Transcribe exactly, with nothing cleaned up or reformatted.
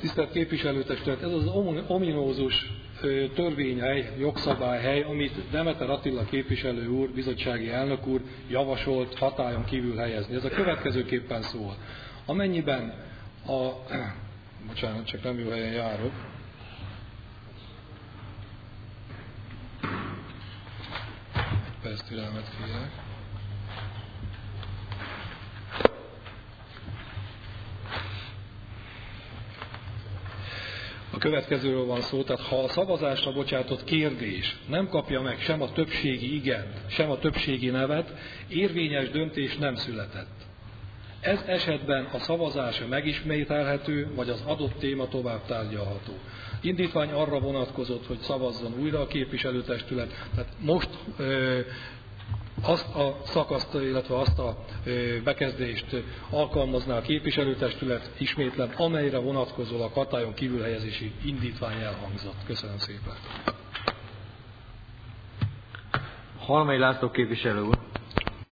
Tisztelt képviselőtestület, ez az ominózus törvényhely, jogszabályhely, amit Demeter Attila képviselő úr, bizottsági elnök úr javasolt hatályon kívül helyezni. Ez a következőképpen szól. Amennyiben a... Bocsánat, csak nem jó helyen járok. Perc türelmet kérek. A következőről van szó, tehát ha a szavazásra bocsátott kérdés nem kapja meg sem a többségi igent, sem a többségi nevet, érvényes döntés nem született. Ez esetben a szavazás megismételhető, vagy az adott téma tovább tárgyalható. Indítvány arra vonatkozott, hogy szavazzon újra a képviselőtestület, tehát most ö, azt a szakaszt, illetve azt a ö, bekezdést alkalmazná a képviselőtestület, ismétlem, amelyre vonatkozólag hatályon kívülhelyezési indítvány elhangzott. Köszönöm szépen. Halmai László képviselő úr.